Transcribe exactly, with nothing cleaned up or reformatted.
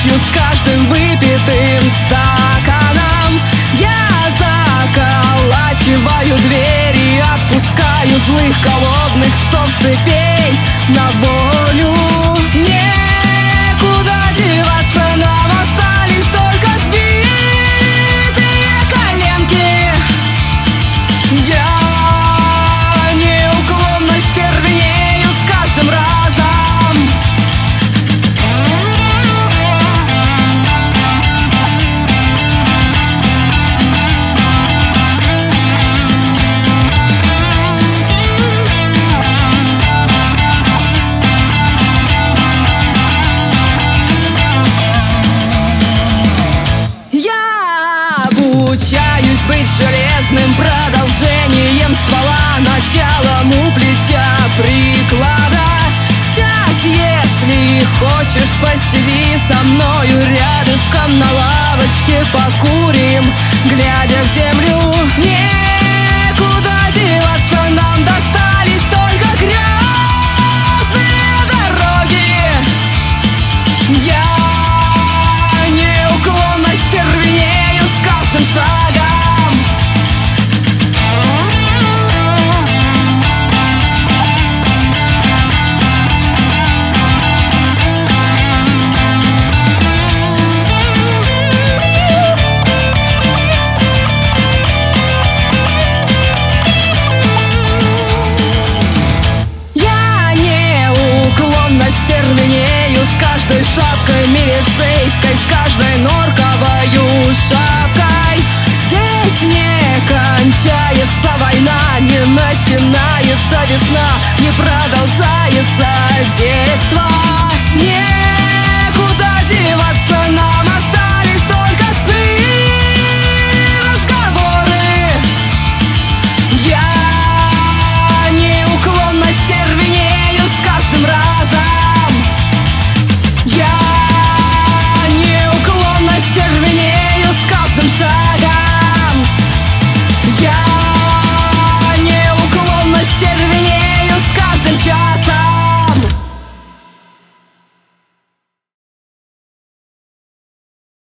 ночью с каждым выпитым стаканом. Я заколачиваю двери, отпускаю злых голодных псов цепей на волю. Некуда деваться, нам остались только сбитые коленки. Я неуклонно стервенею с каждым разом. Обучаюсь быть железным продолжением ствола, началом у плеча приклада. Сядь, если хочешь, посиди со мною рядышком на лавочке, покурим, глядя в землю. Некуда деваться, нам достались только грязные дороги. Я неуклонно стервенею с каждым шагом. Я неуклонно стервенею с каждой шапкой милицейской, с каждой норковою шапкой. Здесь не кончается война, не начинается весна, не про